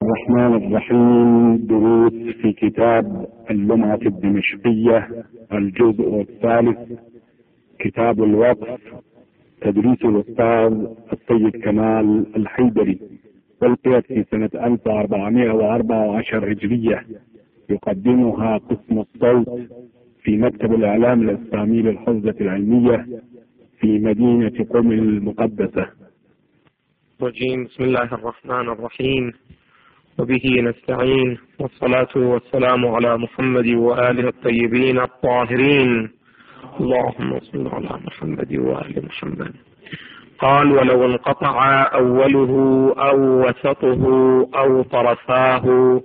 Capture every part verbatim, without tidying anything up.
الرحمن الرحيم. دروس في كتاب اللمعة الدمشقية الجزء الثالث، كتاب الوقف، تدريس الأستاذ السيد كمال الحيدري، ألقيت في سنة ألف وأربعمائة وأربعة عشر هجرية. يقدمها قسم الصوت في مكتب الإعلام الإسلامي للحوزة العلمية في مدينة قم المقدسة. الرجيم. بسم الله الرحمن الرحيم، وبه نستعين، والصلاة والسلام على محمد وآله الطيبين الطاهرين، اللهم صل على محمد وآل محمد. قال: ولو انقطع أوله أو وسطه أو طرفاه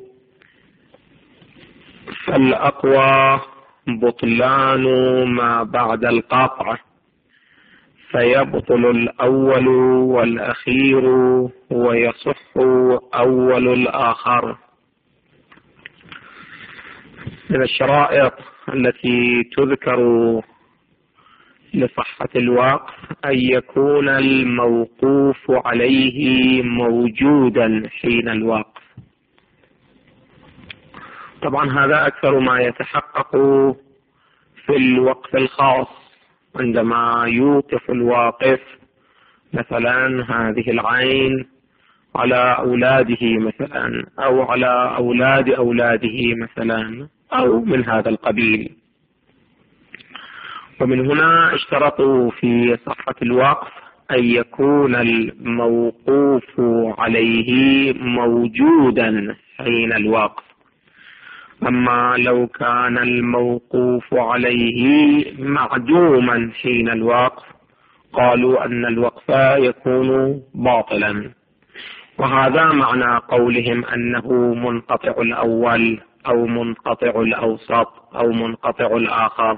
فالأقوى بطلان ما بعد القطع، فيبطل الأول والأخير ويصح أول الآخر. من الشرائط التي تذكر لصحة الوقف أن يكون الموقوف عليه موجودا حين الوقف. طبعا هذا أكثر ما يتحقق في الوقف الخاص، عندما يوقف الواقف مثلا هذه العين على أولاده مثلا، أو على أولاد أولاده مثلا، أو من هذا القبيل. ومن هنا اشترطوا في صحة الوقف أن يكون الموقوف عليه موجودا حين الوقف. أما لو كان الموقوف عليه معدوما حين الوقف قالوا أن الوقف يكون باطلا. وهذا معنى قولهم أنه منقطع الأول أو منقطع الأوسط أو منقطع الآخر.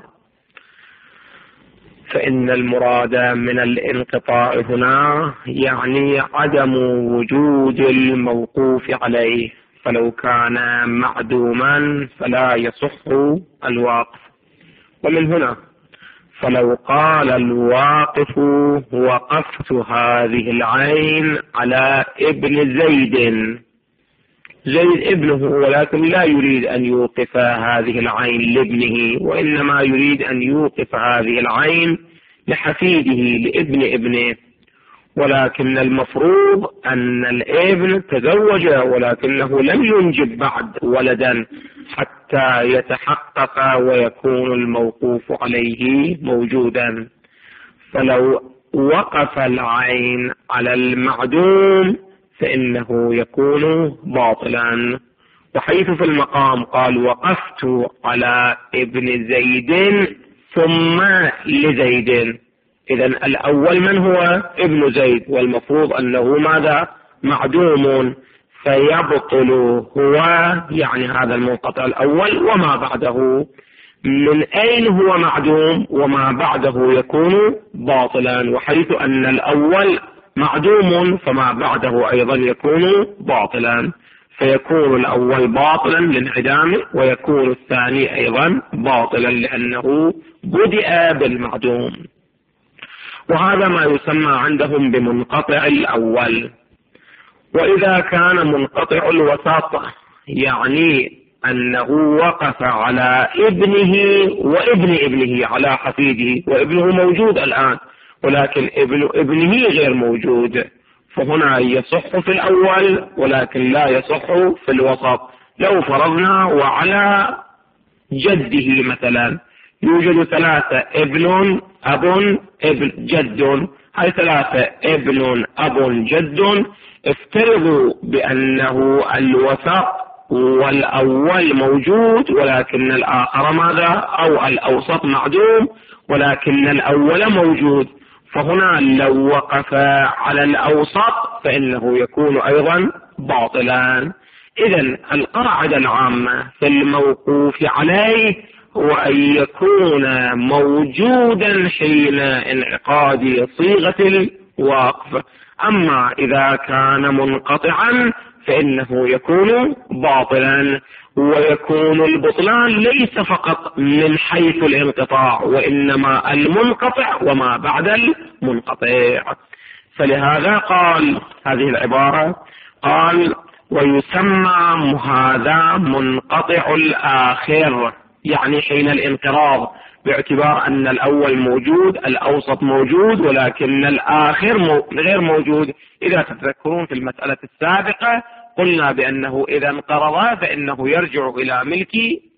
فإن المراد من الانقطاع هنا يعني عدم وجود الموقوف عليه، فلو كان معدوما فلا يصح الوقف. ومن هنا فلو قال الواقف: وقفت هذه العين على ابن زيد، زيد ابنه، ولكن لا يريد أن يوقف هذه العين لابنه، وإنما يريد أن يوقف هذه العين لحفيده لابن ابنه، ولكن المفروض أن الابن تزوج ولكنه لم ينجب بعد ولدا حتى يتحقق ويكون الموقوف عليه موجودا. فلو وقف العين على المعدوم فإنه يكون باطلا. وحيث في المقام قال: وقفت على ابن زيد ثم لزيد، إذن الأول من هو؟ ابن زيد، والمفروض أنه ماذا؟ معدوم، فيبطل هو يعني هذا المنقطع الأول وما بعده. من أين هو معدوم وما بعده يكون باطلا؟ وحيث أن الأول معدوم فما بعده أيضا يكون باطلا، فيكون الأول باطلا لانعدامه، ويكون الثاني أيضا باطلا لأنه بدأ بالمعدوم. وهذا ما يسمى عندهم بمنقطع الأول. وإذا كان منقطع الوسط يعني أنه وقف على ابنه وابن ابنه، على حفيده، وابنه موجود الآن ولكن ابن ابنه غير موجود، فهنا يصح في الأول ولكن لا يصح في الوسط. لو فرضنا وعلى جده مثلا يوجد ثلاثة: ابن، أب، ابن، جد. هاي ثلاثة: ابن، أب، جد. افترضوا بأنه الوسط والأول موجود ولكن الآخر ماذا؟ أو الأوسط معدوم ولكن الأول موجود، فهنا لو وقف على الأوسط فإنه يكون أيضا باطلا. إذن القاعدة العامة في الموقوف عليه هو أن يكون موجودا حين انعقاد صيغة الوقف. أما إذا كان منقطعا فإنه يكون باطلا. ويكون البطلان ليس فقط من حيث الانقطاع، وإنما المنقطع وما بعد المنقطع. فلهذا قال هذه العبارة، قال: ويسمى هذا منقطع الآخر، يعني حين الانقراض، باعتبار أن الأول موجود، الأوسط موجود، ولكن الآخر مو غير موجود. إذا تتذكرون في المسألة السابقة قلنا بأنه إذا انقرض فإنه يرجع إلى ملك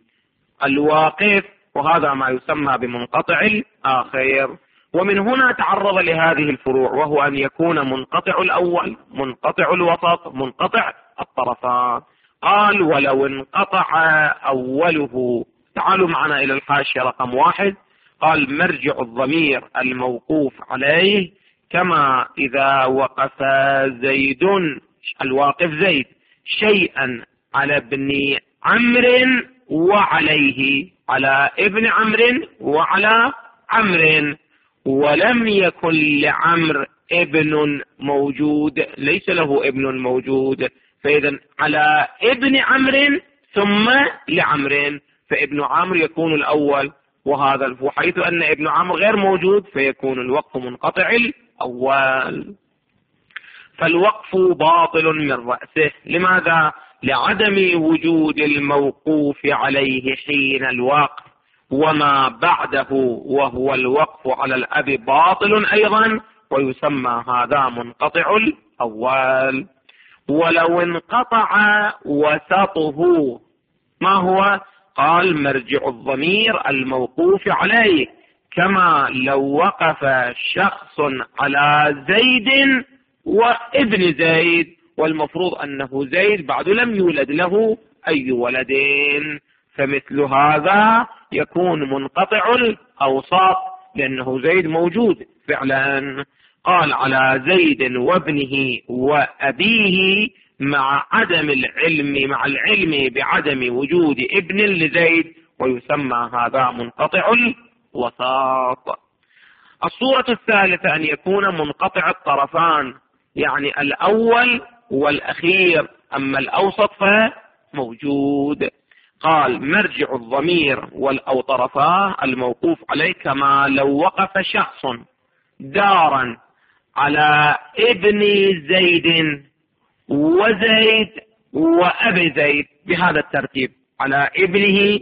الواقف، وهذا ما يسمى بمنقطع الآخر. ومن هنا تعرض لهذه الفروع، وهو أن يكون منقطع الأول، منقطع الوسط، منقطع الطرفان. قال ولو انقطع أوله، تعالوا معنا إلى الحاشية رقم واحد. قال مرجع الضمير الموقوف عليه كما إذا وقف زيد، الواقف زيد، شيئا على ابن عمرو وعليه، على ابن عمرو وعلى عمرو، ولم يكن لعمرو ابن موجود، ليس له ابن موجود، فإذا على ابن عمرو ثم لعمرو، فابن عمرو يكون الأول، وهذا وحيث أن ابن عمرو غير موجود فيكون الوقف منقطع الأول. فالوقف باطل من رأسه. لماذا؟ لعدم وجود الموقوف عليه حين الوقف، وما بعده وهو الوقف على الأب باطل أيضا، ويسمى هذا منقطع الأول. ولو انقطع وسطه، ما هو؟ قال مرجع الضمير الموقوف عليه كما لو وقف شخص على زيد وابن زيد، والمفروض أنه زيد بعد لم يولد له أي ولدين، فمثل هذا يكون منقطع الأوسط لأنه زيد موجود فعلا. قال على زيد وابنه وأبيه مع عدم العلم مع العلم بعدم وجود ابن لزيد، ويسمى هذا منقطع الوسط. الصورة الثالثة أن يكون منقطع الطرفان، يعني الأول والأخير، أما الأوسط فموجود. قال مرجع الضمير أو طرفاه الموقوف عليه كما لو وقف شخص دارا على ابن زيد وزيد وأبي زيد، بهذا الترتيب، على ابنه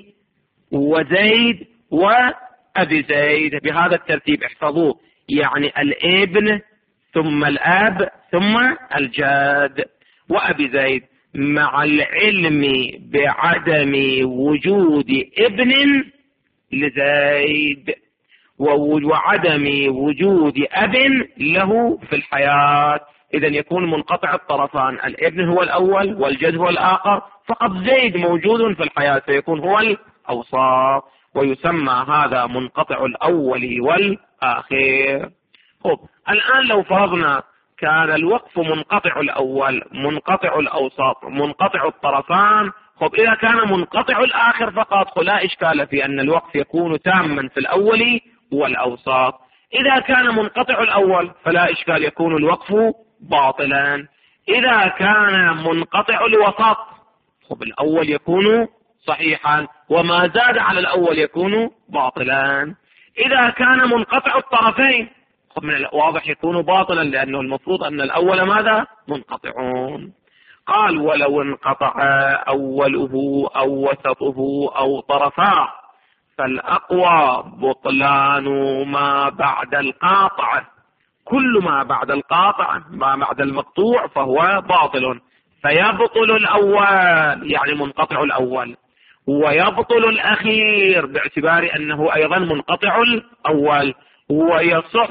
وزيد وأبي زيد بهذا الترتيب، احفظوه، يعني الابن ثم الأب ثم الجاد وأبي زيد، مع العلم بعدم وجود ابن لزيد وعدم وجود أب له في الحياة. إذا يكون منقطع الطرفان، الابن هو الأول والجد هو الآخر، فقط زيد موجود في الحياة فيكون هو الأوسط، ويسمى هذا منقطع الأول والآخر. خب الآن لو فرضنا كان الوقف منقطع الأول، منقطع الأوسط، منقطع الطرفان، خب إذا كان منقطع الآخر فقط لا إشكال في أن الوقف يكون تاما في الأول والأوسط. إذا كان منقطع الأول فلا إشكال يكون الوقف باطلا. إذا كان منقطع الوسط خب الأول يكون صحيحا، وما زاد على الأول يكون باطلا. إذا كان منقطع الطرفين خب من الواضح يكون باطلا، لأنه المفروض أن الأول ماذا؟ منقطعون. قال ولو انقطع أوله أو وسطه أو طرفاه فالأقوى بطلان ما بعد القاطع، كل ما بعد القاطع ما بعد المقطوع فهو باطل، فيبطل الأول يعني منقطع الأول، ويبطل الأخير باعتبار أنه أيضا منقطع الأول، ويصح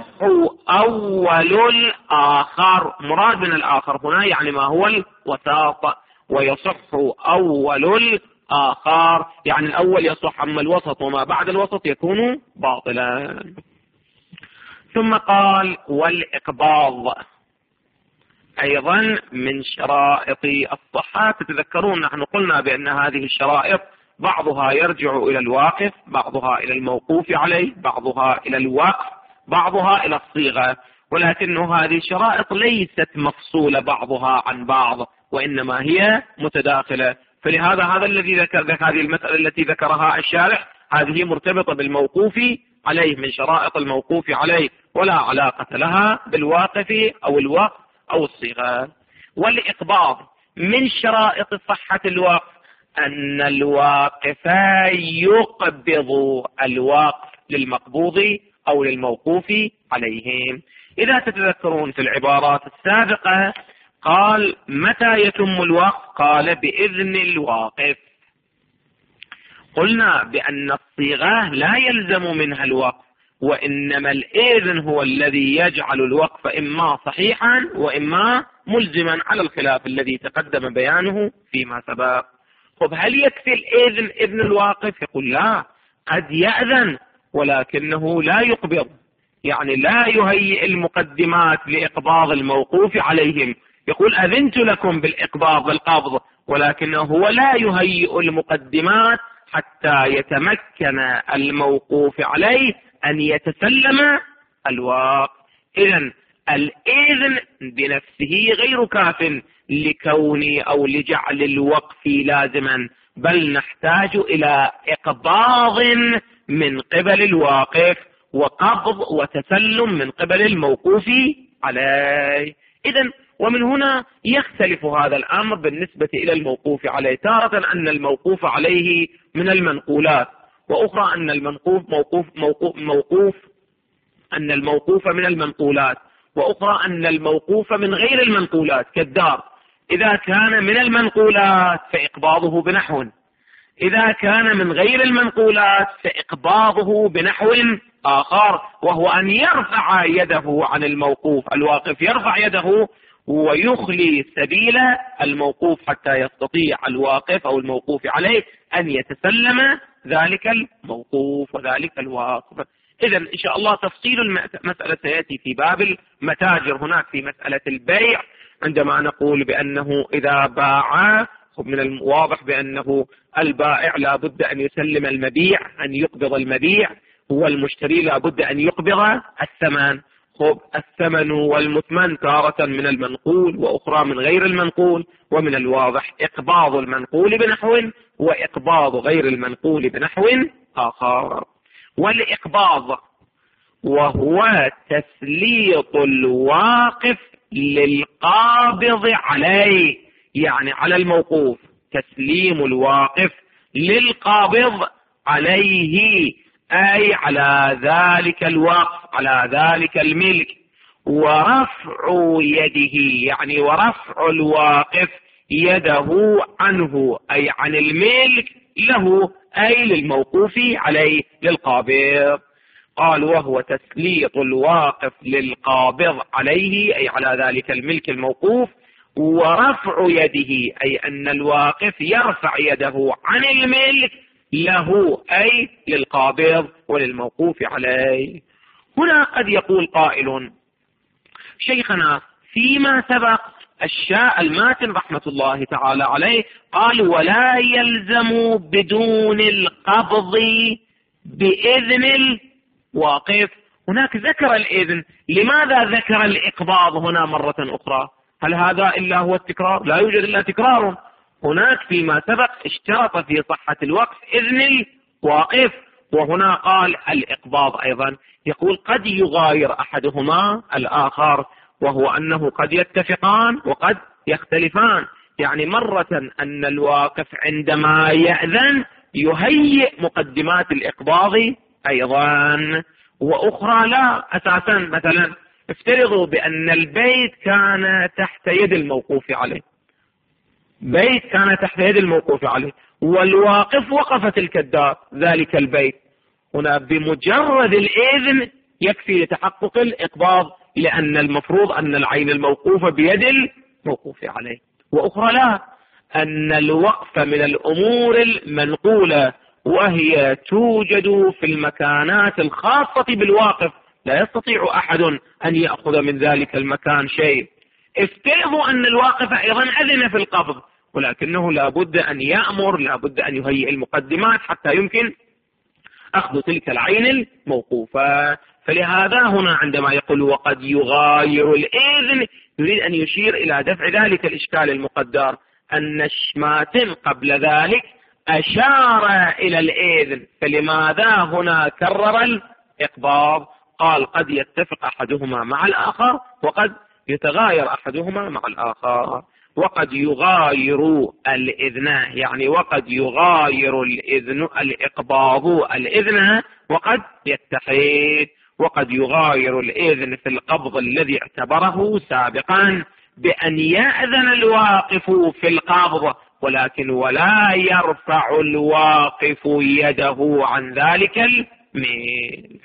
أول الآخر. مراد من الآخر هنا يعني ما هو الوسط، ويصح أول الآخر يعني الأول يصح، أما الوسط وما بعد الوسط يكون باطلا. ثم قال والإقباض أيضا من شرائط الصحة. تتذكرون نحن قلنا بأن هذه الشرائط بعضها يرجع إلى الواقف، بعضها إلى الموقوف عليه، بعضها إلى الوقف، بعضها إلى الصيغة، ولكن هذه الشرائط ليست مفصولة بعضها عن بعض، وإنما هي متداخلة. فلهذا هذا الذي ذكر هذه المسألة التي ذكرها الشارح هذه مرتبطة بالموقوف عليه من شرائط الموقوف عليه، ولا علاقة لها بالواقف أو الوقف أو الصيغة. والإقباض من شرائط صحة الوقف أن الواقف يقبض الوقف للمقبوض أو للموقوف عليهم. إذا تتذكرون في العبارات السابقة قال متى يتم الوقف؟ قال بإذن الواقف. قلنا بأن الصيغة لا يلزم منها الوقف، وإنما الإذن هو الذي يجعل الوقف إما صحيحا وإما ملزما على الخلاف الذي تقدم بيانه فيما سبق. طب هل يكفي الإذن إذن الواقف؟ يقول لا، قد يأذن ولكنه لا يقبض، يعني لا يهيئ المقدمات لإقباض الموقوف عليهم. يقول أذنت لكم بالإقباض بالقبض، ولكنه هو لا يهيئ المقدمات حتى يتمكن الموقوف عليه أن يتسلم الوقف. إذن الإذن بنفسه غير كاف لكوني أو لجعل الوقف لازما، بل نحتاج إلى إقباض من قبل الواقف وقبض وتسلم من قبل الموقوف عليه. إذن ومن هنا يختلف هذا الأمر بالنسبة إلى الموقوف عليه، تارة أن الموقوف عليه من المنقولات، وأخرى أن الموقوف موقوف موقوف موقوف أن الموقوف من المنقولات، وأخرى أن الموقوف من غير المنقولات كالدار. إذا كان من المنقولات فإقباضه بنحو، إذا كان من غير المنقولات فإقباضه بنحو آخر، وهو أن يرفع يده عن الموقوف. الواقف يرفع يده ويخلي سبيل الموقوف حتى يستطيع الواقف أو الموقوف عليه أن يتسلم ذلك الموقوف وذلك الواقف. إذن إن شاء الله تفصيل المسألة سيأتي في باب المتاجر. هناك في مسألة البيع عندما نقول بأنه إذا باع، من الواضح بأنه البائع لا بد أن يسلم المبيع، أن يقبض المبيع، والمشتري لا بد أن يقبض الثمن. خب الثمن والمثمن تارة من المنقول وأخرى من غير المنقول، ومن الواضح إقباض المنقول بنحو وإقباض غير المنقول بنحو آخر. والإقباض وهو تسليط الواقف للقابض عليه، يعني على الموقوف، تسليم الواقف للقابض عليه، أي على ذلك الوقف، على ذلك الملك، ورفع يده، يعني ورفع الواقف يده عنه، أي عن الملك له، أي للموقوف عليه للقابض. قال وهو تسليط الواقف للقابض عليه، أي على ذلك الملك الموقوف، ورفع يده، أي أن الواقف يرفع يده عن الملك له، أي للقابض وللموقوف عليه. هنا قد يقول قائل شيخنا فيما سبق الشاء الماتن رحمة الله تعالى عليه قال ولا يلزم بدون القبض بإذن الواقف. هناك ذكر الإذن، لماذا ذكر الإقباض هنا مرة أخرى؟ هل هذا إلا هو التكرار؟ لا يوجد إلا تكرار. هناك فيما سبق اشترط في صحة الوقف إذن الواقف، وهنا قال الإقباض أيضا. يقول قد يغاير أحدهما الآخر، وهو أنه قد يتفقان وقد يختلفان. يعني مرة أن الواقف عندما يأذن يهيئ مقدمات الإقباض أيضا، وأخرى لا أساسا. مثلا افترضوا بأن البيت كان تحت يد الموقوف عليه، بيت كان تحت يد الموقوف عليه، والواقف وقف تلك الدار ذلك البيت. هنا بمجرد الإذن يكفي لتحقق الإقباض، لأن المفروض أن العين الموقوفة بيد الموقوف عليه. وأخرى لا، أن الوقف من الأمور المنقولة، وهي توجد في المكانات الخاصة بالواقف، لا يستطيع أحد أن يأخذ من ذلك المكان شيء. افترضوا أن الواقف أيضا أذن في القبض، ولكنه لا بد أن يأمر، لا بد أن يهيئ المقدمات حتى يمكن أخذ تلك العين الموقوفة. فلهذا هنا عندما يقول وقد يغاير الإذن يريد أن يشير إلى دفع ذلك الإشكال المقدر، أن الشماتن قبل ذلك أشار إلى الإذن، فلماذا هنا كرر الإقباض؟ قال قد يتفق أحدهما مع الآخر وقد يتغاير أحدهما مع الآخر. وقد يغاير الإذن، يعني وقد يغاير الإذن الإقباض الإذن وقد يتحد، وقد يغاير الإذن في القبض الذي اعتبره سابقا بأن يأذن الواقف في القبض، ولكن ولا يرفع الواقف يده عن ذلك الملك.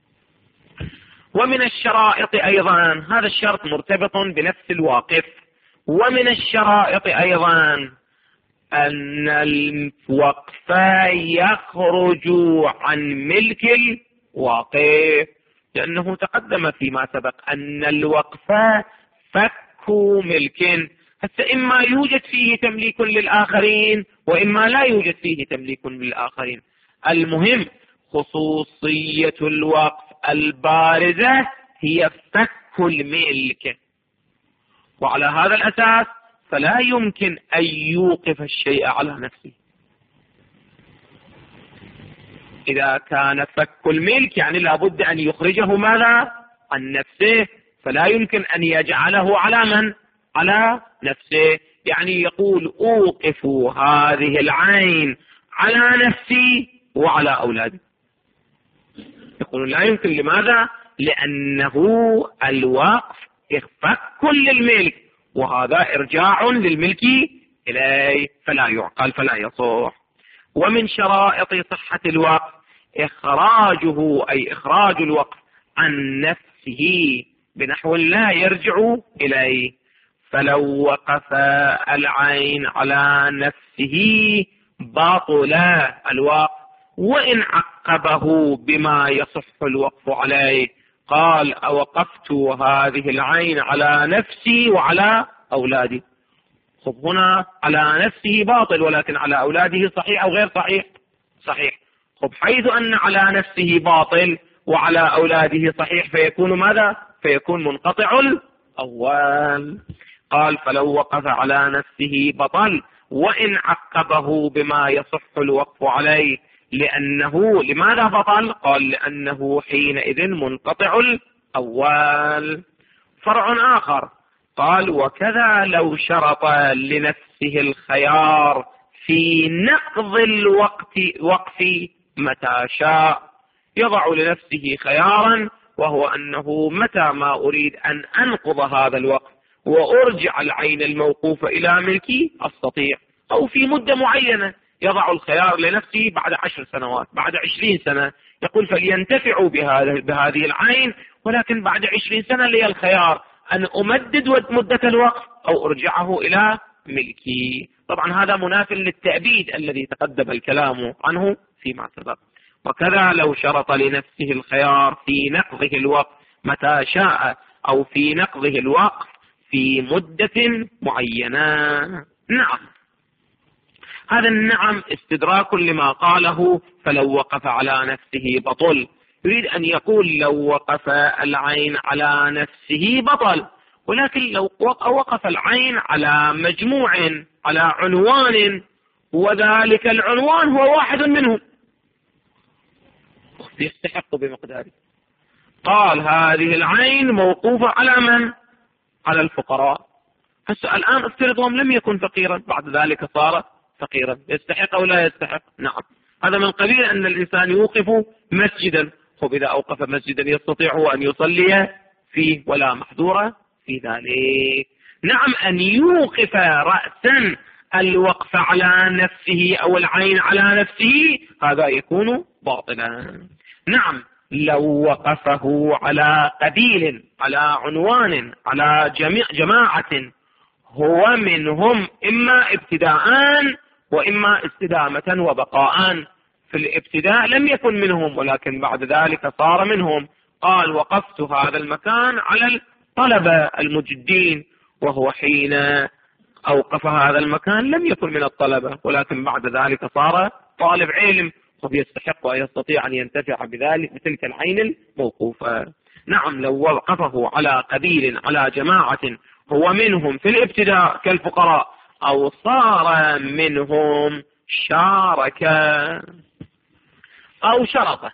ومن الشرائط أيضا، هذا الشرط مرتبط بنفس الواقف، ومن الشرائط أيضا أن الوقف يخرج عن ملك الواقف، لأنه تقدم فيما سبق أن الوقف فك ملك، حتى إما يوجد فيه تمليك للآخرين وإما لا يوجد فيه تمليك للآخرين. المهم خصوصية الوقف البارزة هي فك الملك، وعلى هذا الأساس فلا يمكن أن يوقف الشيء على نفسه. إذا كان فك الملك يعني لابد أن يخرجه ماذا؟ عن نفسه، فلا يمكن أن يجعله على من؟ على نفسه. يعني يقول أوقف هذه العين على نفسي وعلى أولادي، يقول لا يمكن. لماذا؟ لأنه الوقف فك للملك، وهذا إرجاع للملك إليه، فلا يعقل فلا يصح. ومن شرائط صحة الوقف إخراجه، أي إخراج الوقف عن نفسه بنحو لا يرجع إليه. فلو وقف العين على نفسه باطل الوقف، وإن عقبه بما يصح الوقف عليه. قال أوقفت هذه العين على نفسي وعلى أولادي، خب هنا على نفسه باطل، ولكن على أولاده صحيح أو غير صحيح؟ صحيح. خب حيث أن على نفسه باطل وعلى أولاده صحيح، فيكون ماذا؟ فيكون منقطع الأول. قال فلو وقف على نفسه بطل، وإن عقبه بما يصح الوقف عليه. لأنه لماذا بطل؟ قال لأنه حينئذ منقطع الأول. فرع آخر قال وكذا لو شرط لنفسه الخيار في نقض الوقت وقف متى شاء، يضع لنفسه خيارا، وهو أنه متى ما أريد أن أنقض هذا الوقف وأرجع العين الموقوفة إلى ملكي أستطيع، أو في مدة معينة يضع الخيار لنفسه بعد عشر سنوات، بعد عشرين سنة، يقول فلينتفعوا بهذه العين، ولكن بعد عشرين سنة لي الخيار أن أمدد مدة الوقف أو أرجعه إلى ملكي. طبعا هذا مناف للتأبيد الذي تقدم الكلام عنه فيما سبق. وكذا لو شرط لنفسه الخيار في نقضه الوقف متى شاء، أو في نقضه الوقف في مدة معينة. نعم، هذا النعم استدراك لما قاله فلو وقف على نفسه بطل. يريد أن يقول لو وقف العين على نفسه بطل، ولكن لو وقف العين على مجموع، على عنوان، وذلك العنوان هو واحد منهم، يستحق بمقداره. قال هذه العين موقوفة على من؟ على الفقراء. هسه الآن افترضهم لم يكن فقيرا، بعد ذلك صار فقيرا، يستحق أو لا يستحق؟ نعم. هذا من قبيل أن الإنسان يوقف مسجدا، خب إذا أوقف مسجدا يستطيع أن يصلي فيه ولا محذور في ذلك. نعم، أن يوقف رأسا الوقف على نفسه أو العين على نفسه هذا يكون باطلا. نعم، لو وقفه على قبيل، على عنوان، على جميع جماعة هو منهم إما ابتداء وإما استدامة وبقاء. في الابتداء لم يكن منهم، ولكن بعد ذلك صار منهم. قال وقفت هذا المكان على الطلبة المجدين، وهو حين أوقف هذا المكان لم يكن من الطلبة، ولكن بعد ذلك صار طالب علم، فيستحق ويستطيع أن ينتفع بذلك بتلك العين الموقوفة. نعم، لو وقفه على قبيل، على جماعة هو منهم في الابتداء كالفقراء، أو صار منهم شارك أو شرط.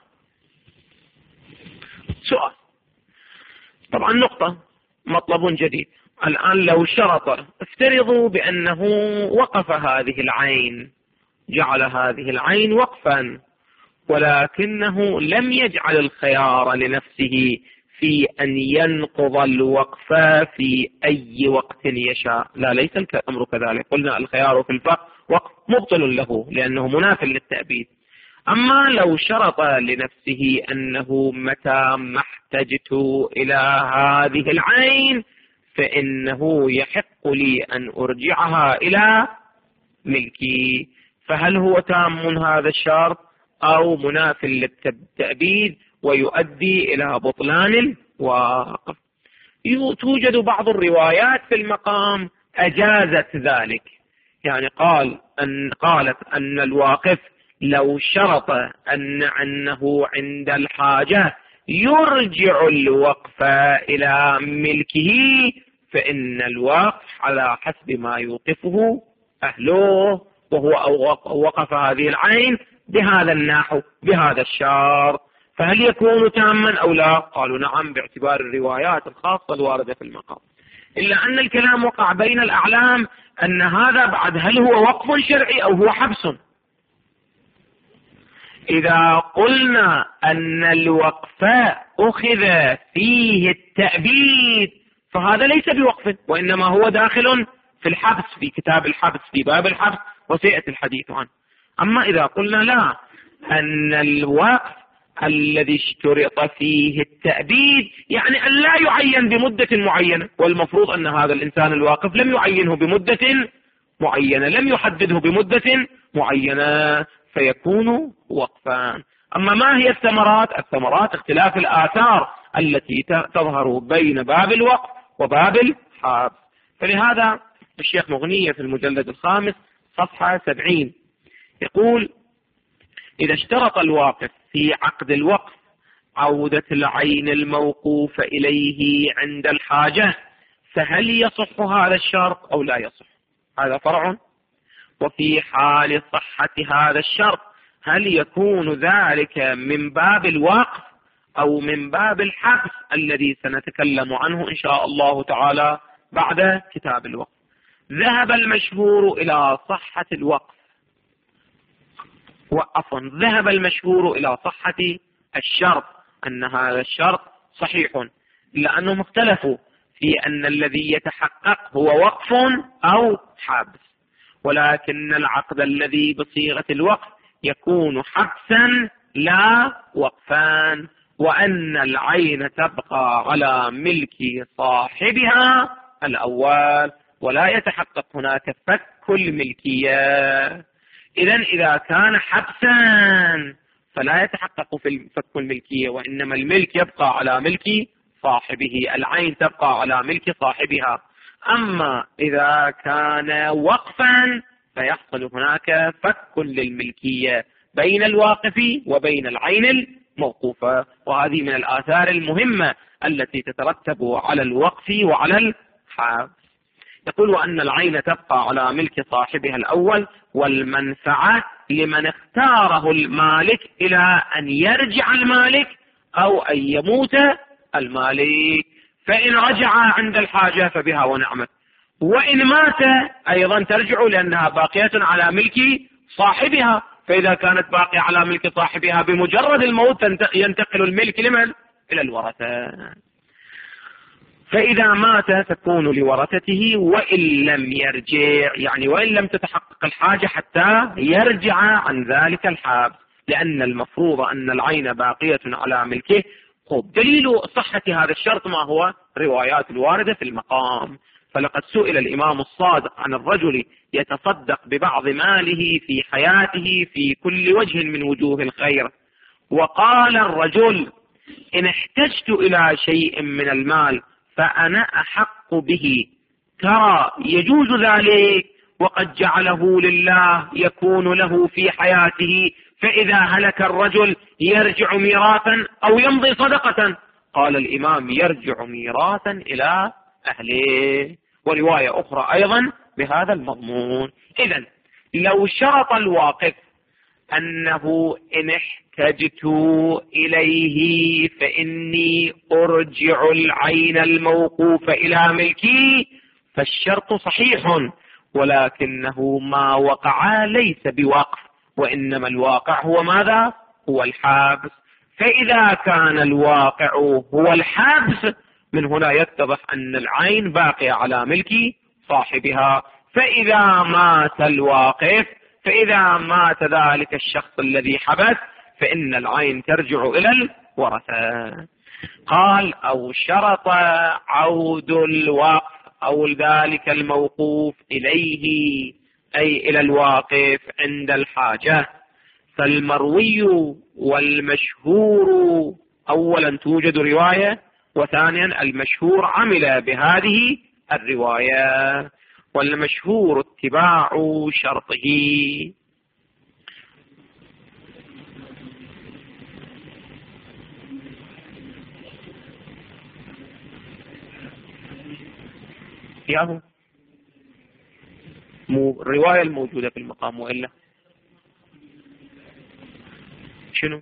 سؤال، طبعا نقطة، مطلب جديد. الآن لو شرط، افترضوا بأنه وقف هذه العين، جعل هذه العين وقفا، ولكنه لم يجعل الخيار لنفسه في أن ينقض الوقف في أي وقت يشاء. لا، ليس الأمر كذلك. قلنا الخيار في الفقه وقف مبطل له لأنه مناف للتأبيد. أما لو شرط لنفسه أنه متى ما احتجت إلى هذه العين فإنه يحق لي أن أرجعها إلى ملكي، فهل هو تام هذا الشرط أو مناف للتأبيد ويؤدي إلى بطلان الواقف؟ توجد بعض الروايات في المقام أجازت ذلك، يعني قال أن قالت أن الواقف لو شرط أن أنه عند الحاجة يرجع الوقف إلى ملكه فإن الوقف على حسب ما يوقفه أهله، وهو وقف هذه العين بهذا النحو بهذا الشرط، فهل يكون تاما أو لا؟ قالوا نعم باعتبار الروايات الخاصة الواردة في المقام. إلا أن الكلام وقع بين الأعلام أن هذا بعد هل هو وقف شرعي أو هو حبس؟ إذا قلنا أن الوقف أخذ فيه التأبيد فهذا ليس بوقف، وإنما هو داخل في الحبس في كتاب الحبس في باب الحبس وسيأتي الحديث عنه. أما إذا قلنا لا، أن الوقف الذي اشترط فيه التأبيد يعني أن لا يعين بمدة معينة، والمفروض أن هذا الإنسان الواقف لم يعينه بمدة معينة، لم يحدده بمدة معينة، فيكون وقفان. أما ما هي الثمرات؟ الثمرات اختلاف الآثار التي تظهر بين باب الوقف وباب الحبس. فلهذا الشيخ مغنية في المجلد الخامس صفحة سبعين يقول: إذا اشترط الواقف في عقد الوقف عودة العين الموقوف إليه عند الحاجة فهل يصح هذا الشرط أو لا يصح؟ هذا فرع. وفي حال صحة هذا الشرط هل يكون ذلك من باب الوقف أو من باب الحبس الذي سنتكلم عنه إن شاء الله تعالى بعد كتاب الوقف. ذهب المشهور إلى صحة الوقف وعفوا ذهب المشهور إلى صحة الشرط، أن هذا الشرط صحيح، لأنهم اختلفوا في أن الذي يتحقق هو وقف أو حبس، ولكن العقد الذي بصيغة الوقف يكون حبسا لا وقفان، وأن العين تبقى على ملك صاحبها الأول ولا يتحقق هناك فك الملكية. إذن إذا كان حبسا فلا يتحقق في فك الملكية، وإنما الملك يبقى على ملك صاحبه، العين تبقى على ملك صاحبها. أما إذا كان وقفا فيحصل هناك فك للملكية بين الواقف وبين العين الموقوفة، وهذه من الآثار المهمة التي تترتب على الوقف وعلى الحبس. يقول أن العين تبقى على ملك صاحبها الأول، والمنفعة لمن اختاره المالك إلى أن يرجع المالك أو أن يموت المالك، فإن رجع عند الحاجة فبها ونعمت، وإن مات أيضا ترجع لأنها باقية على ملك صاحبها. فإذا كانت باقية على ملك صاحبها بمجرد الموت ينتقل الملك لمن؟ إلى الورثة. فإذا مات تكون لورثته وإن لم يرجع، يعني وإن لم تتحقق الحاجة حتى يرجع عن ذلك الحبس، لأن المفروض أن العين باقية على ملكه. خب دليل صحة هذا الشرط ما هو؟ روايات الواردة في المقام. فلقد سئل الإمام الصادق عن الرجل يتصدق ببعض ماله في حياته في كل وجه من وجوه الخير، وقال الرجل: إن احتجت إلى شيء من المال فأنا أحق به، ترى يجوز ذلك؟ وقد جعله لله يكون له في حياته، فإذا هلك الرجل يرجع ميراثا أو يمضي صدقة. قال الإمام: يرجع ميراثا إلى أهله. ورواية أخرى أيضا بهذا المضمون. إذن لو شرط الواقف أنه إن احتجت إليه فإني أرجع العين الموقوف إلى ملكي، فالشرط صحيح، ولكنه ما وقع ليس بوقف، وإنما الواقع هو ماذا؟ هو الحبس. فإذا كان الواقع هو الحبس، من هنا يتضح أن العين باقية على ملك صاحبها. فإذا مات الواقف، فإذا مات ذلك الشخص الذي حبس، فإن العين ترجع إلى الورثة. قال أو شرط عود الوقف أو ذلك الموقوف إليه، أي إلى الواقف عند الحاجة. فالمروي والمشهور، أولا توجد رواية، وثانيا المشهور عمل بهذه الرواية، والمشهور اتباع شرطه. ياهو مو الرواية الموجودة في المقام، وإلا شنو؟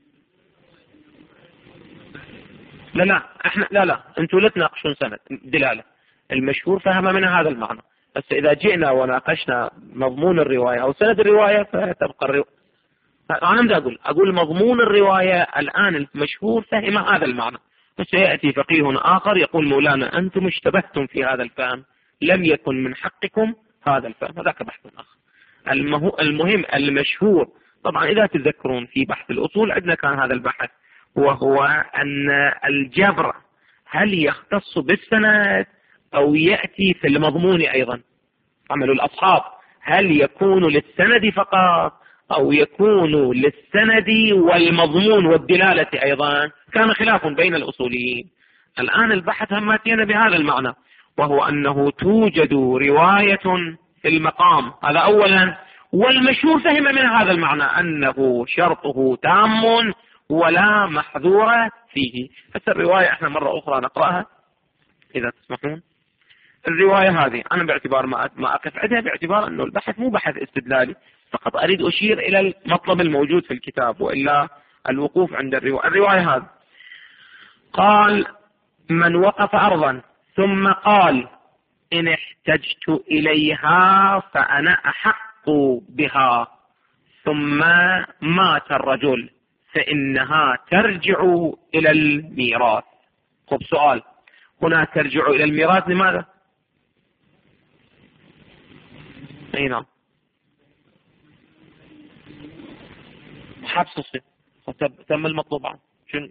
لا لا احنا لا لا انتوا لا تناقشون سند دلالة، المشهور فهم من هذا المعنى. بس اذا جئنا وناقشنا مضمون الرواية او سند الرواية فتبقى الرواية. انا بدي اقول اقول مضمون الرواية الان المشهور فهم هذا المعنى، بس يأتي فقيه آخر يقول مولانا أنتم اشتبهتم في هذا الفهم، لم يكن من حقكم هذا الفهم، هذاك بحث آخر. المهم المشهور، طبعا إذا تذكرون في بحث الأصول عندنا كان هذا البحث، وهو أن الجبر هل يختص بالسند أو يأتي في المضمون أيضا. عمل الأصحاب هل يكون للسند فقط أو يكون للسند والمضمون والدلالة أيضا. كان خلاف بين الأصوليين. الآن البحث هماتينا بهذا المعنى، وهو أنه توجد رواية في المقام، هذا أولا، والمشهور فهم من هذا المعنى أنه شرطه تام ولا محذور فيه. بس الرواية احنا مرة أخرى نقرأها إذا تسمحون. الرواية هذه أنا باعتبار ما أقف عندها باعتبار أنه البحث مو بحث استدلالي، فقط أريد أشير إلى المطلب الموجود في الكتاب، وإلا الوقوف عند الرواية. الرواية هذه قال: من وقف أرضا ثم قال إن احتجت إليها فأنا أحق بها، ثم مات الرجل، فإنها ترجع إلى الميراث. خب سؤال، هنا ترجع إلى الميراث لماذا؟ أي نعم، حبس الصف، تم المطلوب عنه. شنو؟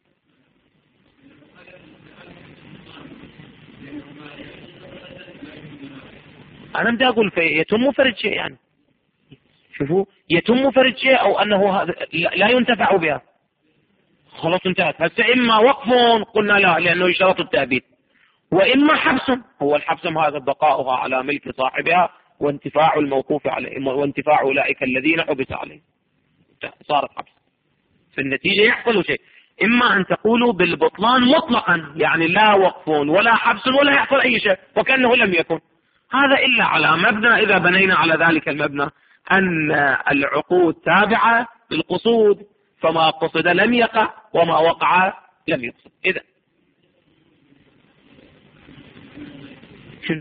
أنا بدي أقول في يتم فرد شيء، يعني شوفوا يتم فرد شيء أو أنه لا ينتفع بها، خلاص انتهت. هسه إما وقف قلنا لا لأنه يشترط التأبيد، وإما حبس، هو الحبس هذا بقاؤها على ملك صاحبها وانتفاع الموقوف عليه وانتفاع أولئك الذين حبس عليه، صارت حبس. في النتيجة يحصل شيء، إما أن تقولوا بالبطلان مطلقا، يعني لا وقف ولا حبس ولا يحصل أي شيء وكأنه لم يكن، هذا إلا على مبنى إذا بنينا على ذلك المبنى أن العقود تابعة للقصود، فما قصد لم يقع وما وقع لم يقصد. إذا شنو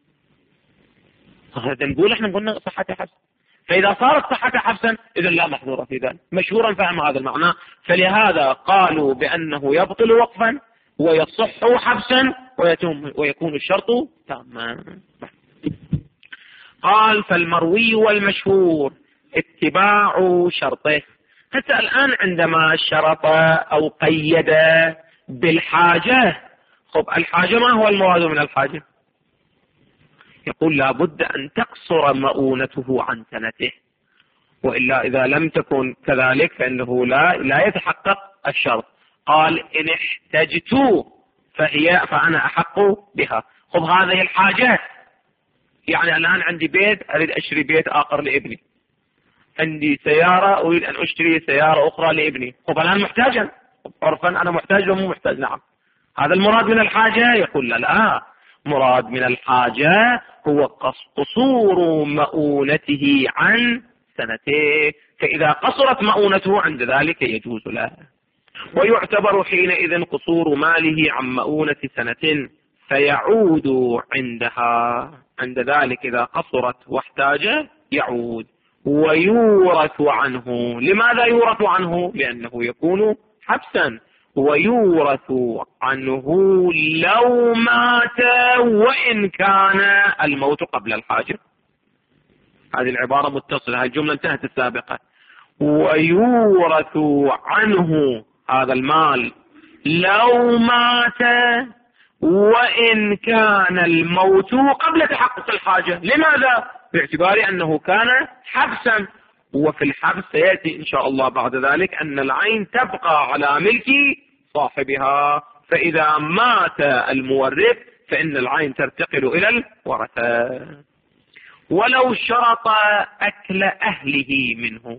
هذا نقول؟ احنا قلنا صحة حبس، فإذا صارت صحة حبسا إذا لا محظورة في ذلك. مشهورا فهم هذا المعنى، فلهذا قالوا بأنه يبطل وقفا ويصح حبسا ويكون الشرط تاما. قال: فالمروي والمشهور اتباع شرطه. حتى الآن عندما شرط أو قيد بالحاجة، خب الحاجة ما هو المراد من الحاجة؟ يقول لابد أن تقصر مؤونته عن سنته، وإلا إذا لم تكن كذلك فإنه لا لا يتحقق الشرط. قال: إن احتجت فهي فأنا أحق بها. خب هذه الحاجات، يعني الآن عندي بيت أريد أشتري بيت آخر لابني، عندي سيارة أريد أن أشتري سيارة أخرى لابني، خب الآن محتاجا، عرفا أنا محتاج ومو محتاج. نعم، هذا المراد من الحاجة؟ يقول لا لا، مراد من الحاجة هو قصور مؤونته عن سنتين، فإذا قصرت مؤونته عند ذلك يجوز له. ويعتبر حينئذ قصور ماله عن مؤونة سنة فيعود عندها، عند ذلك إذا قصرت واحتاج يعود ويورث عنه. لماذا يورث عنه؟ لأنه يكون حبسا، ويورث عنه لو مات وإن كان الموت قبل الحاجة. هذه العبارة متصلة، هذه الجملة انتهت السابقة. ويورث عنه هذا المال لو مات وإن كان الموت قبل تحقق الحاجة. لماذا؟ باعتبار أنه كان حبسا، وفي الحبس سيأتي إن شاء الله بعد ذلك أن العين تبقى على ملك صاحبها، فإذا مات المورث فإن العين ترتقل إلى الورثة. ولو شرط أكل أهله منه،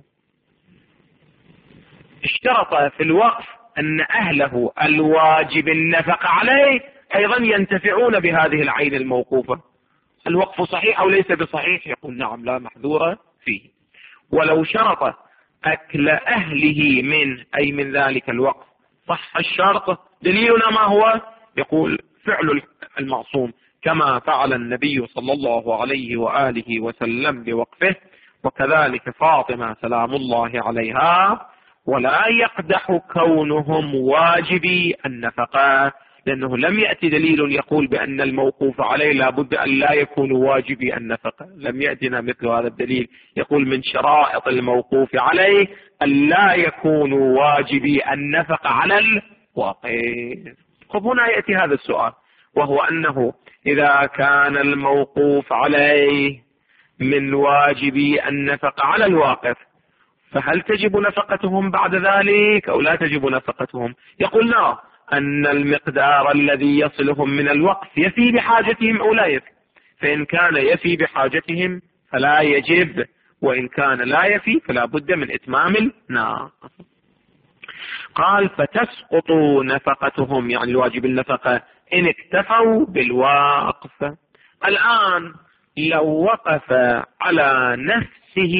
اشترط في الوقف أن أهله الواجب النفقة عليه أيضا ينتفعون بهذه العين الموقوفة. الوقف صحيح أو ليس بصحيح؟ يقول نعم لا محذور فيه. ولو شرط أكل أهله منه أي من ذلك الوقف صح الشرط. دليلنا ما هو؟ يقول فعل المعصوم كما فعل النبي صلى الله عليه وآله وسلم بوقفه، وكذلك فاطمة سلام الله عليها. ولا يقدح كونهم واجبي النفقة، لأنه لم يأتي دليل يقول بأن الموقوف عليه لا بد أن لا يكون واجبي النفقة، لم يأتنا مثل هذا الدليل يقول من شرائط الموقوف عليه أن لا يكون واجبي النفقة على الواقف. طب هنا يأتي هذا السؤال، وهو أنه إذا كان الموقوف عليه من واجبي النفقة على الواقف فهل تجب نفقتهم بعد ذلك أو لا تجب نفقتهم؟ يقول لا، أن المقدار الذي يصلهم من الوقف يفي بحاجتهم أو لا يفي، فإن كان يفي بحاجتهم فلا يجب، وإن كان لا يفي فلا بد من إتمام الناقص. قال فتسقط نفقتهم، يعني الواجب النفقة إن اكتفوا بالوقف. الآن لو وقف على نفسه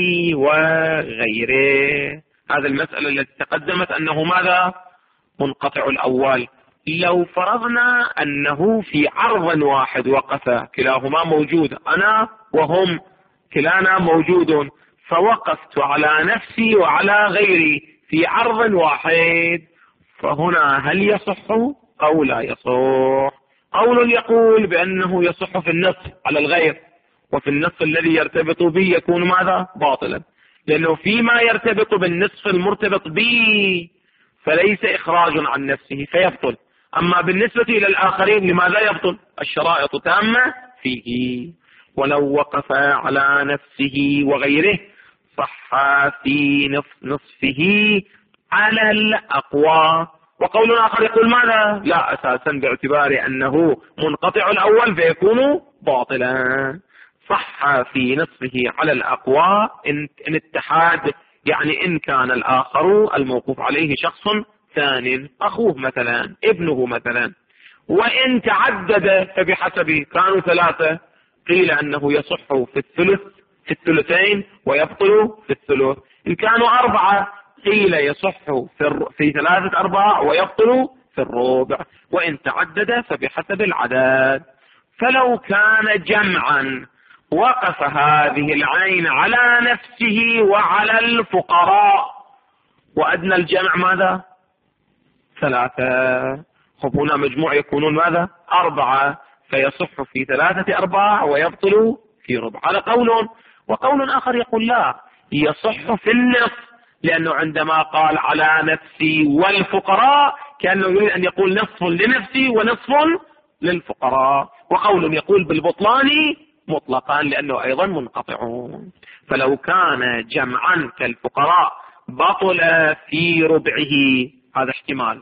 وغيره، هذا المسألة التي تقدمت أنه ماذا؟ منقطع الأول. لو فرضنا أنه في عرض واحد وقف، كلاهما موجود، أنا وهم كلانا موجود، فوقفت على نفسي وعلى غيري في عرض واحد، فهنا هل يصح أو لا يصح؟ قول يقول بأنه يصح في النصف على الغير، وفي النصف الذي يرتبط به يكون ماذا؟ باطلا، لأنه فيما يرتبط بالنصف المرتبط به فليس إخراج عن نفسه فيبطل، أما بالنسبة إلى الآخرين لماذا يبطل؟ الشرائط تامة فيه. ولو وقف على نفسه وغيره صح في نصفه على الأقوى. وقول آخر يقول ماذا؟ لا أساسا، باعتبار أنه منقطع الأول فيكون باطلا. صح في نصفه على الأقوى إن, إن اتحاد، يعني إن كان الآخر الموقوف عليه شخص ثاني، أخوه مثلا، ابنه مثلا، وإن تعدد فبحسبه، كانوا ثلاثة قيل أنه يصح في الثلث في الثلثين ويبطل في الثلث، إن كانوا أربعة قيل يصح في, في ثلاثة أرباع ويبطل في الربع، وإن تعدد فبحسب العدد. فلو كان جمعا وقف هذه العين على نفسه وعلى الفقراء، وأدنى الجمع ماذا؟ ثلاثة. خب هنا مجموع يكونون ماذا؟ أربعة، فيصح في ثلاثة أرباع ويبطل في ربع. هذا قول. وقول آخر يقول لا، يصح في النصف، لأنه عندما قال على نفسي والفقراء كأنه يريد أن يقول نصف لنفسي ونصف للفقراء. وقول يقول بالبطلان مطلقا لأنه أيضا منقطعون. فلو كان جمعا كالفقراء بطل في ربعه، هذا احتمال،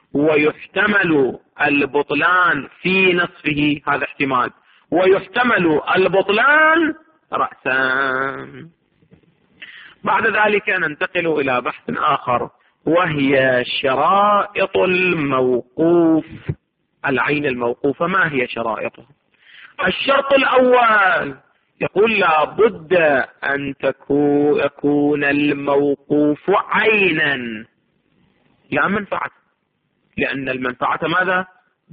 ويحتمل البطلان في نصفه، هذا احتمال، ويحتمل البطلان رأسا. بعد ذلك ننتقل إلى بحث آخر، وهي شرائط الموقوف، العين الموقوفة ما هي شرائطها؟ الشرط الأول يقول لا بد أن يكون الموقوف عينا لا منفعة، لأن المنفعة ماذا؟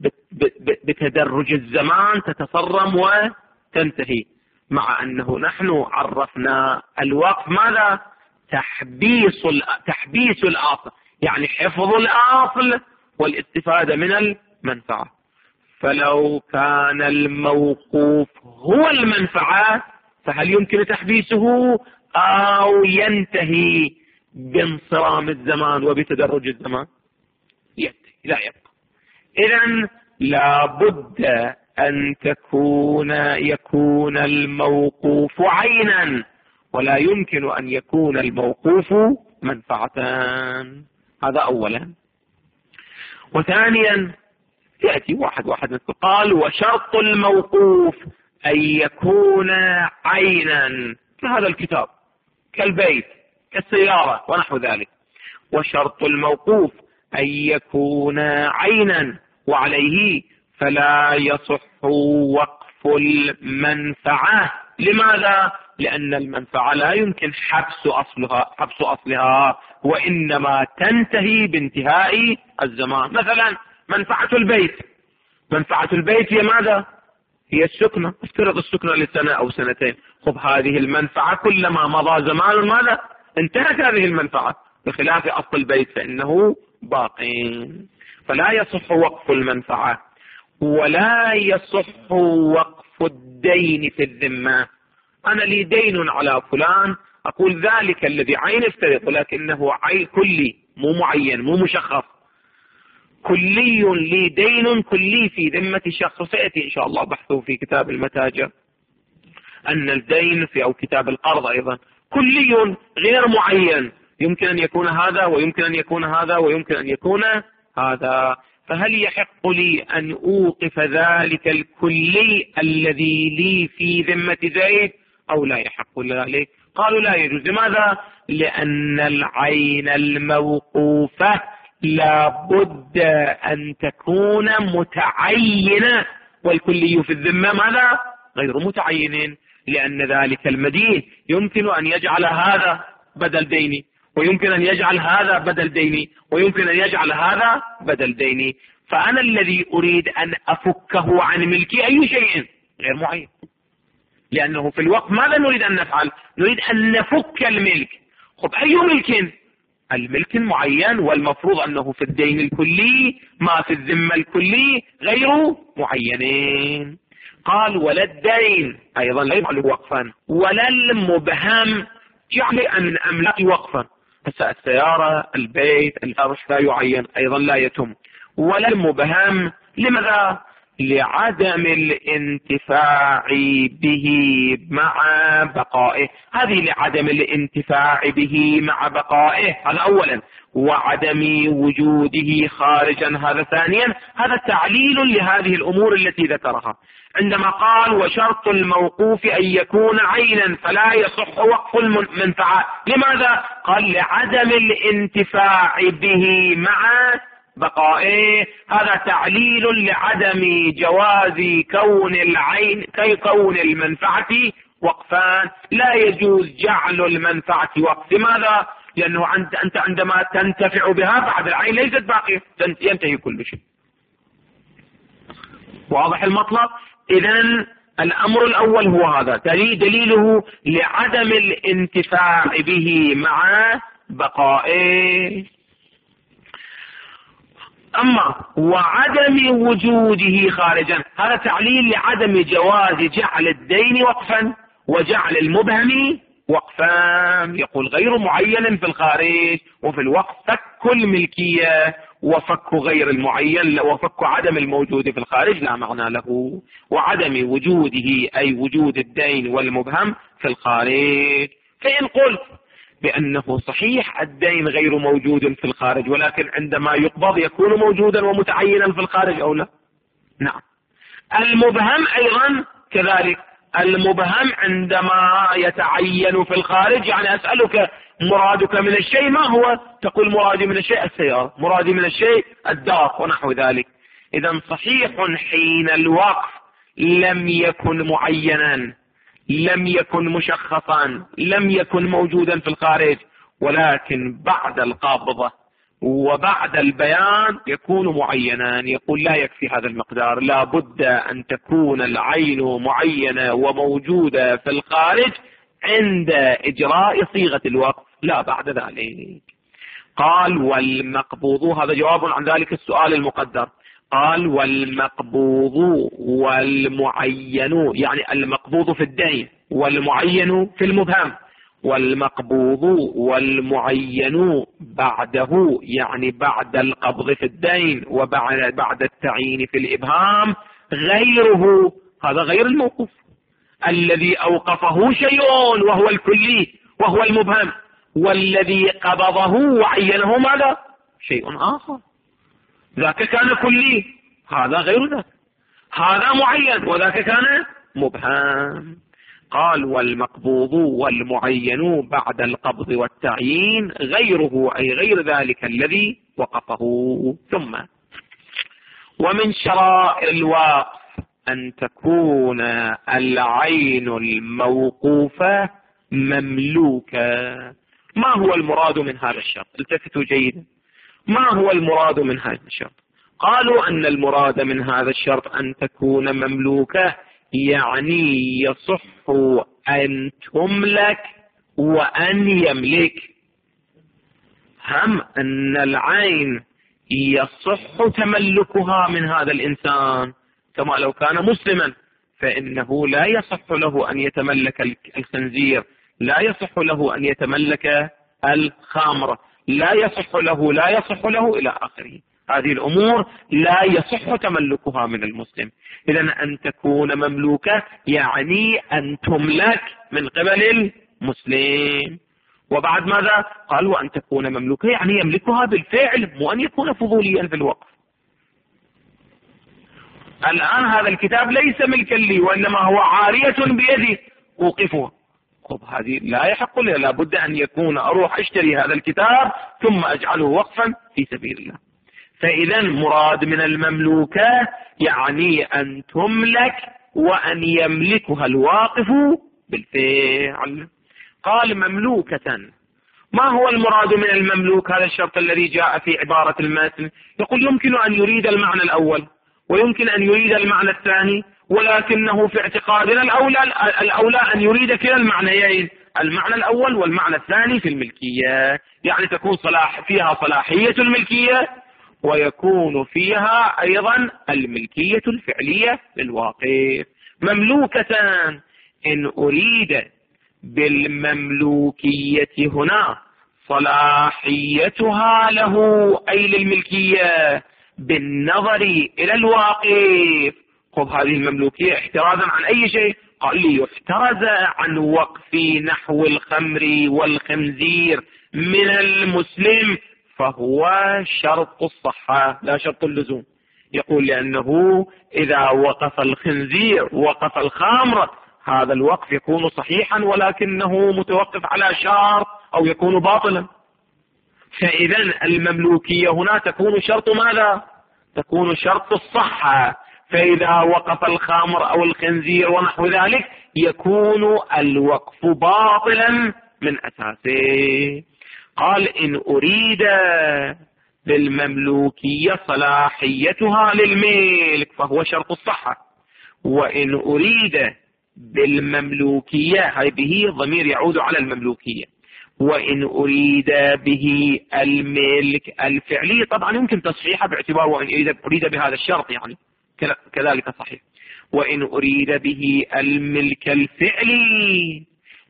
بتدرج الزمان تتصرم وتنتهي، مع أنه نحن عرفنا الوقف ماذا؟ تحبيس تحبيس الأصل، يعني حفظ الأصل والاستفادة من المنفعة. فلو كان الموقوف هو المنفعة فهل يمكن تحبيسه أو ينتهي بانصرام الزمان وبتدرج الزمان؟ ينتهي لا يبقى. إذن لابد أن تكون يكون الموقوف عينا، ولا يمكن أن يكون الموقوف منفعة. هذا أولا. وثانيا يأتي واحد واحد مثل قال وشرط الموقوف أن يكون عينا كهذا الكتاب كالبيت كالسيارة ونحو ذلك. وشرط الموقوف أن يكون عينا، وعليه فلا يصح وقف المنفعة. لماذا؟ لأن المنفعة لا يمكن حبس أصلها حبس أصلها وإنما تنتهي بانتهاء الزمان. مثلا منفعة البيت، منفعة البيت هي ماذا؟ هي السكنة. افترض السكنة لسنة أو سنتين، خب هذه المنفعة كلما مضى زمان ماذا؟ انتهت هذه المنفعة، بخلاف أصل البيت فإنه باقي. فلا يصح وقف المنفعة، ولا يصح وقف الدين في الذمة. أنا لي دين على فلان، أقول ذلك الذي عين افترض، ولكنه عين كلي مو معين مو مشخص، كلي لي دين كلي في ذمة شخص. سيأتي إن شاء الله بحثه في كتاب المتاجر أن الدين في أو كتاب القرض أيضا كلي غير معين، يمكن أن يكون هذا ويمكن أن يكون هذا ويمكن أن يكون هذا. فهل يحق لي أن أوقف ذلك الكلي الذي لي في ذمة زيد أو لا يحق ذلك؟ قالوا لا يجوز. لماذا؟ لأن العين الموقوفة لابد أن تكون متعينة، والكلي في الذمة ماذا؟ غير متعين، لأن ذلك المدين يمكن أن يجعل هذا بدل ديني، ويمكن أن يجعل هذا بدل ديني، ويمكن أن يجعل هذا بدل ديني. فأنا الذي أريد أن أفكه عن ملكي أي شيء غير معين، لأنه في الوقت ماذا نريد أن نفعل؟ نريد أن نفك الملك. خب أي ملك؟ الملك المعين، والمفروض أنه في الدين الكلي ما في الذمة الكلي غير معينين. قال ولا الدين أيضا لا يجعل وقفا، ولا المبهم جعل أن أملاك وقفا. بس السيارة البيت الفرش لا يعين أيضا لا يتم. ولا المبهم لماذا؟ لعدم الانتفاع به مع بقائه. هذه لعدم الانتفاع به مع بقائه، هذا أولا. وعدم وجوده خارجا، هذا ثانيا. هذا تعليل لهذه الأمور التي ذكرها عندما قال وشرط الموقوف أن يكون عينا فلا يصح وقف المنفعة. لماذا؟ قال لعدم الانتفاع به مع بقائه. هذا تعليل لعدم جواز كون العين كي كون المنفعة وقفان. لا يجوز جعل المنفعة وقف. لماذا؟ لأنه أنت عندما تنتفع بها بعد العين ليست باقية، ينتهي كل شيء. واضح المطلب؟ إذن الأمر الأول هو هذا، دليله لعدم الانتفاع به مع بقائه. أما وعدم وجوده خارجا، هذا تعليل لعدم جواز جعل الدين وقفا وجعل المبهم وقفا. يقول غير معين في الخارج، وفي الوقف فك الملكية وفك غير المعين وفك عدم الموجود في الخارج لا معنى له. وعدم وجوده أي وجود الدين والمبهم في الخارج. فإن قلت بأنه صحيح الدين غير موجود في الخارج، ولكن عندما يقبض يكون موجودا ومتعينا في الخارج أو لا؟ نعم. المبهم أيضا كذلك. المبهم عندما يتعين في الخارج، يعني أسألك مرادك من الشيء ما هو؟ تقول مرادي من الشيء السيارة، مرادي من الشيء الدار ونحو ذلك. إذا صحيح حين الوقف لم يكن معينا، لم يكن مشخصا، لم يكن موجودا في الخارج، ولكن بعد القبضة وبعد البيان يكون معينا. يقول لا يكفي هذا المقدار، لا بد أن تكون العين معينة وموجودة في الخارج عند إجراء صيغة الوقف، لا بعد ذلك. قال والمقبوض، هذا جواب عن ذلك السؤال المقدر. قال والمقبوض والمعين، يعني المقبوض في الدين والمعين في المبهم. والمقبوض والمعين بعده، يعني بعد القبض في الدين وبعد بعد التعيين في الإبهام، غيره، هذا غير الموقوف. الذي أوقفه شيء وهو الكلي وهو المبهم، والذي قبضه وعينه ماذا؟ شيء آخر. ذاك كان كلي، هذا غير ذاك. هذا معين وذاك كان مبهم. قال والمقبوض والمعين بعد القبض والتعيين غيره، أي غير ذلك الذي وقفه. ثم ومن شرائط الوقف أن تكون العين الموقوفة مملوكة. ما هو المراد من هذا الشرط؟ التفتوا جيدا، ما هو المراد من هذا الشرط؟ قالوا أن المراد من هذا الشرط أن تكون مملوكة، يعني يصح أن تملك وأن يملك. هم أن العين يصح تملكها من هذا الإنسان، كما لو كان مسلما فإنه لا يصح له أن يتملك الخنزير، لا يصح له أن يتملك الخمر، لا يصح له لا يصح له إلى آخره. هذه الأمور لا يصح تملكها من المسلم. إذن أن تكون مملوكة يعني أن تملك من قبل المسلم. وبعد ماذا؟ قال وأن تكون مملوكة يعني يملكها بالفعل، مو أن يكون فضوليا في الوقف. الآن هذا الكتاب ليس ملكا لي، وإنما هو عارية بيدي أوقفها. طب هذه لا يحق لي، لا بد أن يكون أروح أشتري هذا الكتاب ثم أجعله وقفا في سبيل الله. فإذا مراد من المملوكة يعني أن تملك وأن يملكها الواقف بالفعل. قال مملوكة. ما هو المراد من المملوك؟ هذا الشرط الذي جاء في عبارة المتن. يقول يمكن أن يريد المعنى الأول ويمكن أن يريد المعنى الثاني، ولكنه في اعتقادنا الأولى, الأولى أن يريد كلا المعنيين، المعنى الأول والمعنى الثاني في الملكية، يعني تكون صلاح فيها صلاحية الملكية ويكون فيها أيضا الملكية الفعلية للواقف. مملوكة إن أريد بالمملوكية هنا صلاحيتها له أي للملكية بالنظر إلى الواقف. خذ هذه المملوكية احترازا عن أي شيء؟ قال لي يحترز عن وقف نحو الخمر والخنزير من المسلم فهو شرط الصحة لا شرط اللزوم. يقول لأنه إذا وقف الخنزير وقف الخمر هذا الوقف يكون صحيحا ولكنه متوقف على شرط أو يكون باطلا. فإذا المملوكية هنا تكون شرط ماذا؟ تكون شرط الصحة. فإذا وقف الخمر أو الخنزير ونحو ذلك يكون الوقف باطلا من أساسه. قال إن أريد بالمملوكية صلاحيتها للملك فهو شرط الصحة، وإن أريد بالمملوكية هذه ضمير يعود على المملوكية، وإن أريد به الملك الفعلي طبعا يمكن تصحيحه باعتبار وإن أريد بهذا الشرط يعني كذلك صحيح. وإن أريد به الملك الفعلي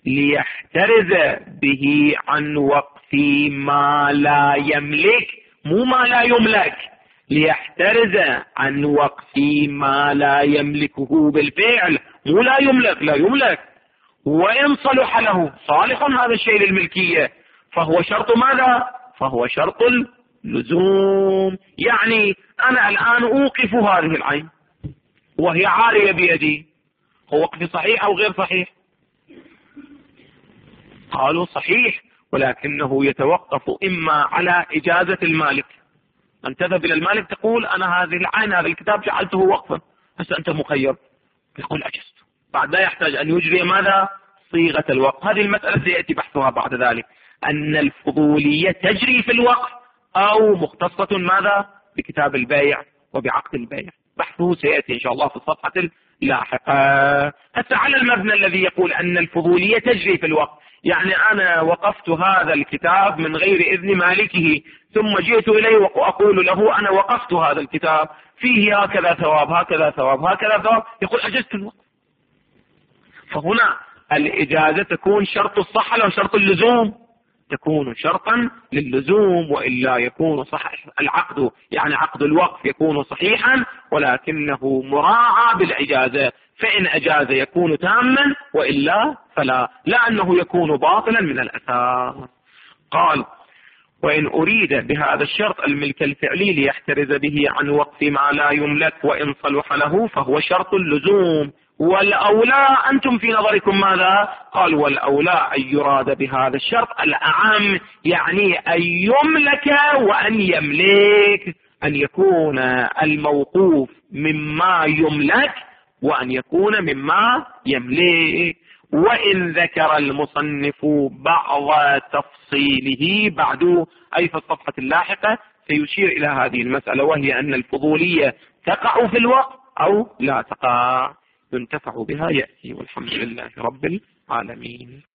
ليحترز به عن وقف ما لا يملك، مو ما لا يملك، ليحترز عن وقف ما لا يملكه بالفعل، مو لا يملك، لا يملك. وإن صلح له صالح هذا الشيء للملكية فهو شرط ماذا؟ فهو شرط اللزوم. يعني أنا الآن أوقف هذه العين وهي عارية بيدي، هو وقف صحيح أو غير صحيح؟ قالوا صحيح، ولكنه يتوقف إما على إجازة المالك، أن تذهب إلى المالك تقول أنا هذه العين هذا الكتاب جعلته وقفا، بس أنت مخير، يقول أجزت بعد لا يحتاج أن يجري ماذا؟ صيغة الوقف. هذه المسألة سيأتي بحثها بعد ذلك، أن الفضولية تجري في الوقف أو مختصة ماذا؟ بكتاب البيع وبعقد البيع. بحثه سيأتي إن شاء الله في الصفحة اللاحقة. هسه على المبنى الذي يقول أن الفضولية تجري في الوقف، يعني أنا وقفت هذا الكتاب من غير إذن مالكه، ثم جئت إليه وأقول له أنا وقفت هذا الكتاب فيه هكذا ثواب هكذا ثواب هكذا ثواب، يقول أجزت الوقف. فهنا الإجازة تكون شرط الصحة لو شرط اللزوم، تكون شرطا للزوم، وإلا يكون صحيح العقد، يعني عقد الوقف يكون صحيحا ولكنه مراعى بالإجازة، فإن أجاز يكون تاما وإلا فلا، لا أنه يكون باطلا من الأساس. قال وإن أريد بهذا الشرط الملك الفعلي ليحترز به عن وقف ما لا يملك وإن صلح له فهو شرط اللزوم، والأولى أنتم في نظركم ماذا؟ قال والأولى أن يراد بهذا الشرط الأعم، يعني أن يملك وأن يملك، أن يكون الموقوف مما يملك وأن يكون مما يملك. وإن ذكر المصنف بعض تفصيله بعد أي في الصفحة اللاحقة سيشير إلى هذه المسألة، وهي أن الفضولية تقع في الوقت أو لا تقع، ينتفع بها يأتي، والحمد لله رب العالمين.